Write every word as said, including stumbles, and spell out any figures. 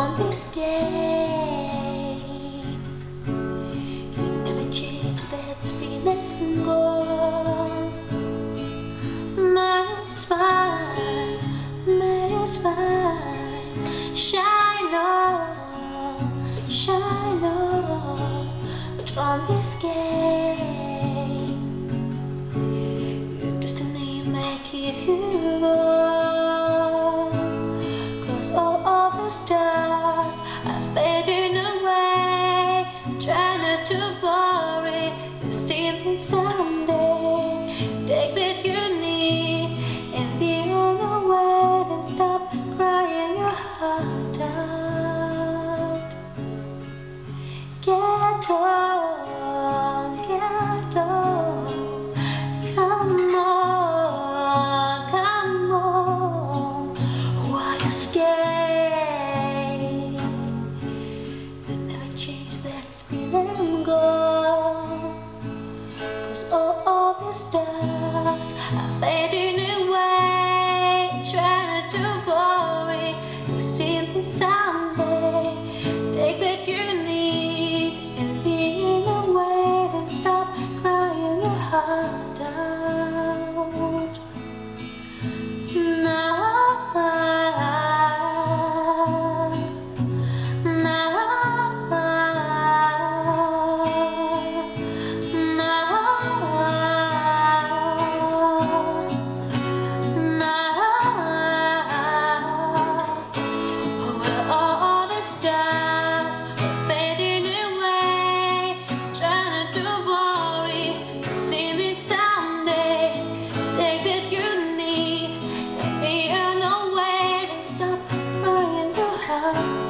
Don't be scared. You never change, that's been and gone. My smile, my smile, shine on, shine on. Don't be scared. Your destiny may keep you on. Cause all of the stars are fading away. Try not to worry, you'll see me someday. Take that you need and be on the way. And stop crying your heart out. Get on, get on. Come on, come on. Why you scared? You never change, that's been and gone. Cause all of the stars are fading away. Try not to worry, you'll see me someday. Take what you need and be in a way. And stop crying your heart out. Now, now, now.